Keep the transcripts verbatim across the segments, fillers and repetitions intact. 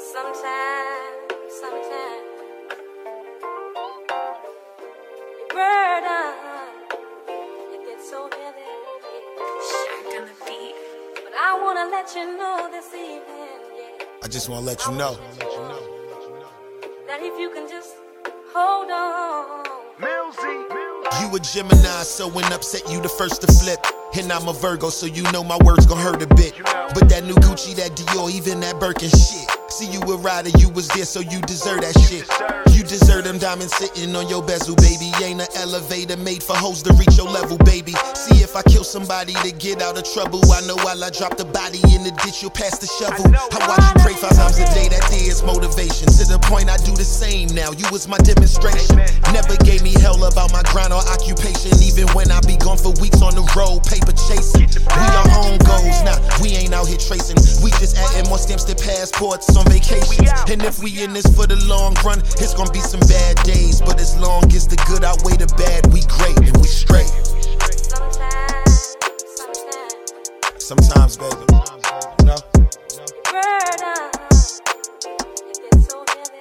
Sometimes, sometimes, your burden, it gets so heavy. Shack on the beat. But I wanna let you know this evening, yeah. I just wanna let you know that if you can just hold on. you a Gemini, so when upset you the first to flip. And I'm a Virgo, so you know my words gon' hurt a bit. But that new Gucci, that Dior, even that Birkin shit. See, you a rider, you was there, so you deserve that shit. You deserve them diamonds sitting on your bezel, baby. Ain't an elevator made for hoes to reach your level, baby. See, if I kill somebody to get out of trouble, I know while I drop the body in the ditch, you'll pass the shovel. I watch you pray five times a day, that day is motivation. To the point I do the same now, you was my demonstration. Never gave me hell about my grind or occupation. Even when I be gone for weeks on the road, paper chasing. We our own goals, nah, we ain't out here tracing. We just adding more stamps to passports on vacations. And if we in this for the long run, it's gonna be some bad days. But as long as the good outweigh the bad, we great and we straight. Sometimes, sometimes, Sometimes, baby, you know? burden, it gets so heavy.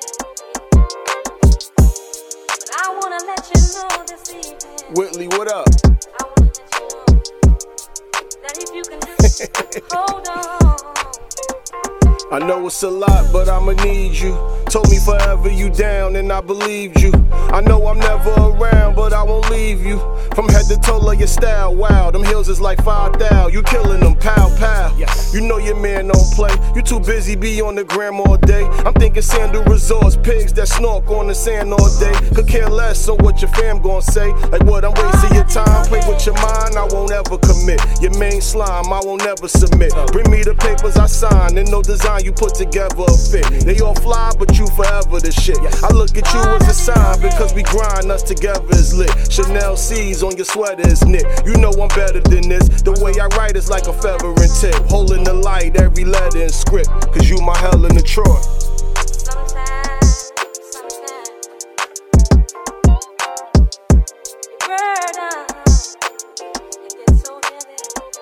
But I wanna let you know this evening. Whitley, what up? I wanna let you know that if you can just hold on. I know it's a lot, but I'ma need you. Told me forever you down, and I believed you. I know I'm never around, but I won't leave you. From head to toe of your style, wow, them heels is like five thou. You killing them, pow, pow. Yes. You know your man don't play. You too busy, be on the gram all day. I'm thinking Sandal Resorts, pigs that snork on the sand all day. Could care less on what your fam gon' say. Like what, I'm wasting your time. Play with your mind, I won't ever commit. Your main slime, I won't ever submit. Bring me the papers I signed, and no design you put together a fit. They all fly, but you forever the shit. I look at you as a sign, because we grind, us together is lit. Chanel C's on your sweater is knit. You know I'm better than this. The way I write is like a feather and tip. Holding the light, every letter in script. Cause you my Helen of Troy. Sometimes, sometimes, your burden, it gets so heavy.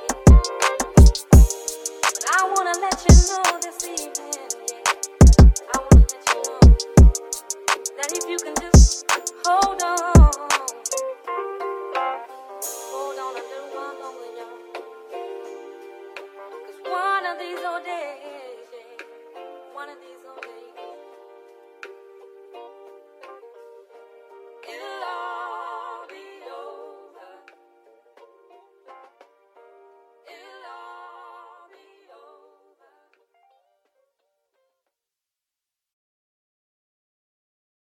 But I wanna let you know this evening, yeah. I wanna let you know that if you can just hold on, hold on a little while longer, y'all. Cause one of these old days, yeah, one of these old